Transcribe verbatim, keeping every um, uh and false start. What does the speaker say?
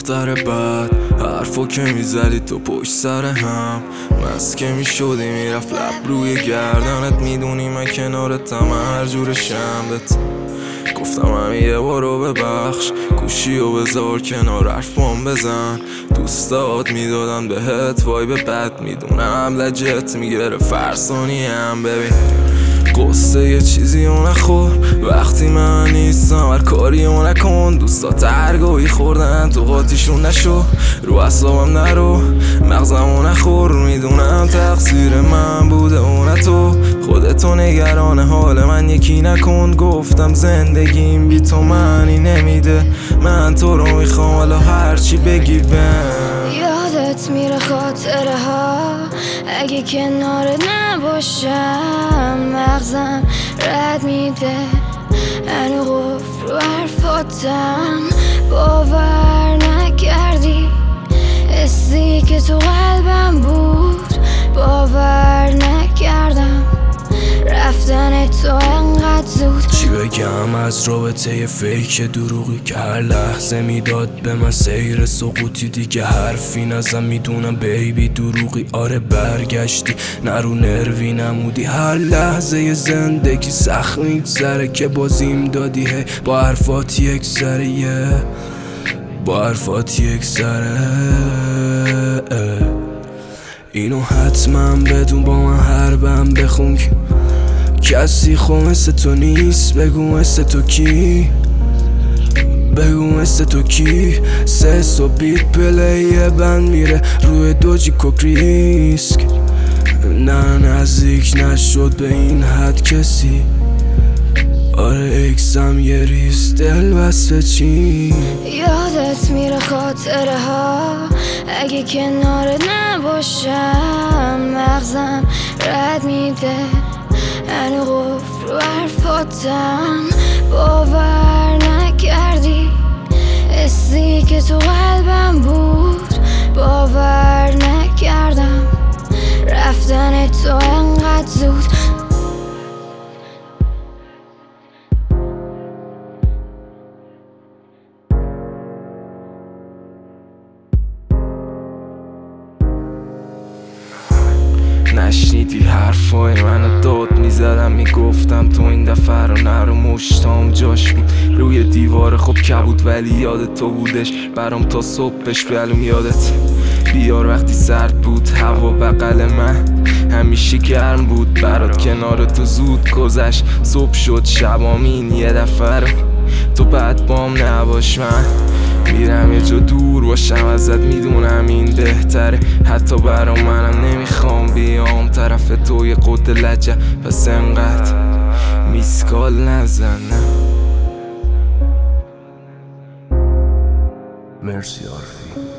دختر بد حرفا که میزدی تو پشت سر هم مست که میشدی میرفت لب روی گردنت میدونی من کنارتم هر جور شمدت گفتم همین یه بارو ببخش گوشی و بذار کنار حرفام بزن دوستات میدادن بهت وایب بد میدونم لجت میگیره فرسانی هم ببین قصه یه چیزی رو نخور وقتی من نیستم هر کاری رو نکن دوستات هرگاهی خوردن تو قاطیشون نشو رو اعصابم نرو مغزمو نخور میدونم تقصیر من بوده اون تو خودتو نگران حال من یکی نکن گفتم زندگیم بی تو معنی نمیده من تو رو میخوام حالا هرچی بگی بهم یادت میره خاطره ها اگه کنارت نباشم مغزم رد میده هنو قفل رو حرفاتم باور نکردی حسی که تو قلبم بود باور نکردم رفتن تو انقدر زود چی بگم از رابطه فیک دروغی که هر لحظه میداد به من سیر سقوطی دیگه حرفی نزم میدونم بیبی دروغی آره برگشتی نرو نروی نمودی هر لحظه زندگی سخت میگذره که بازیم دادی هی با حرفات یک ذره با حرفات یک ذره اینو حتما بدون با من هر بم بخون کسی خو مثل تو نیست بگو مثل تو کی بگو مثل تو کی سه سو بیت پلیه بند میره روی دوجی کوک ریسک نه نزدیک نشد به این حد کسی آره اکسم یه ریز دل بسته چی یادت میره خاطره ها اگه کنارت نباشم مغزم رد میده هنو قفل رو حرفاتم باور نکردی حسی که تو قلبم بود باور نکردم رفتن تو انقدر زود نشنیدی حرفای منو داد میزدم میگفتم تو این دفعه رو نرو مشتام جاش بود روی دیوار خب کبود ولی یاد تو بودش برام تا صبحش معلوم یادت بیار وقتی سرد بود هوا بغل من همیشه گرم بود برات کنار تو زود گذشت صبح شد شبامین یه دفعه رو تو بعد بام نباش من میرم یه جا دور باشم ازت میدونم این بهتره حتی برا منم نمیخوام بیام طرف تو یه قد لجه پس انقدر میسکال نزنم مرسی عارفی